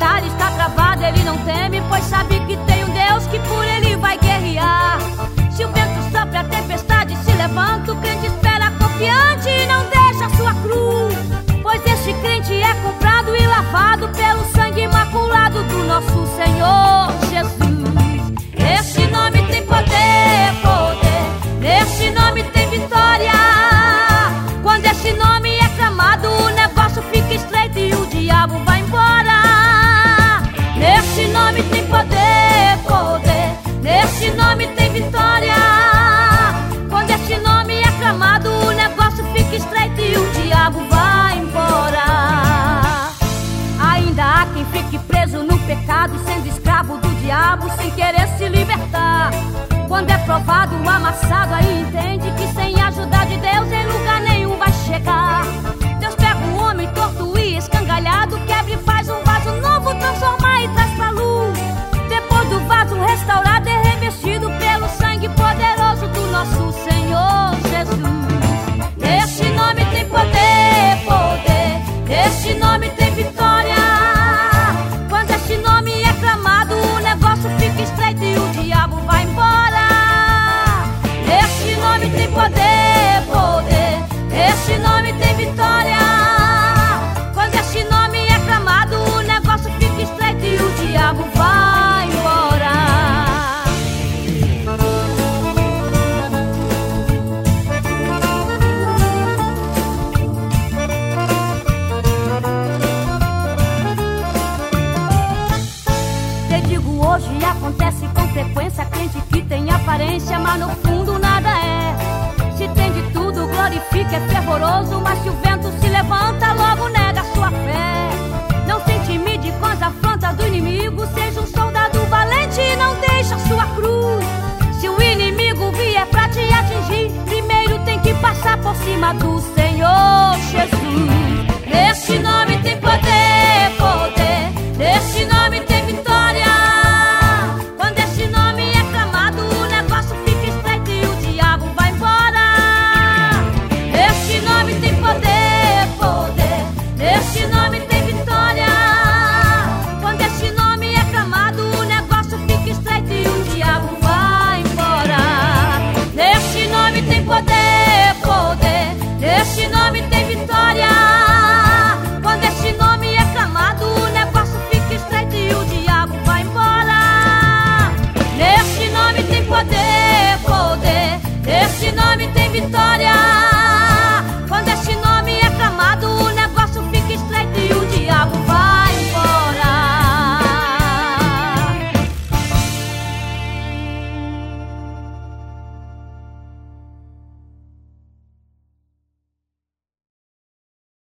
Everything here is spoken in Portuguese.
batalha está travada, ele não teme, pois sabe que tem um Deus que por ele vai guerrear. Se o vento sopra, a tempestade se levanta, o crente espera confiante e não deixa sua cruz, pois este crente é comprado e lavado pelo sangue imaculado do nosso Senhor Jesus. Este nome tem poder, poder, neste nome tem vitória. Quando este nome é clamado, o negócio fica estreito e o diabo vai embora. Neste nome tem poder, poder, neste nome tem vitória. Quando este nome é clamado, o negócio fica estreito e o diabo vai embora. Ainda há quem fique preso no pecado, sendo escravo do diabo, sem querer se libertar. Quando é provado, amassado, aí entende que sem a ajuda de Deus em lugar nenhum vai chegar. Deus pega um homem torto e escangalhado, quebra e faz um vaso novo, transforma e traz pra luz. Depois do vaso restaurado e revestido pelo sangue poderoso do nosso Senhor Jesus. Neste nome tem poder, poder, neste nome tem vitória. Quando este nome é clamado, o negócio fica estreito e o diabo vai embora. Neste nome tem poder, poder, neste nome tem vitória. Quando este nome é clamado, o negócio fica estreito e o diabo vai embora. Te digo hoje, acontece com frequência, crente que tem aparência, mas no fundo nada é. Se tem de tudo, glorifica, é fervoroso, mas se o vento se levanta, logo nega sua fé. Não se intimide com as afrontas do inimigo, seja um soldado valente e não deixa sua cruz. Se o inimigo vier pra te atingir, primeiro tem que passar por cima do Senhor Jesus. Neste nome tem poder, poder, neste nome tem vitória. Quando este nome é clamado, o negócio fica estreito e o diabo vai embora. Neste nome tem poder, poder, neste nome tem vitória. Quando este nome é clamado, o negócio fica estreito e o diabo vai embora. Neste nome tem poder, poder, neste nome tem vitória. Quando este nome é clamado, o negócio fica estreito e o diabo vai embora. Neste nome tem poder, poder, neste nome tem vitória.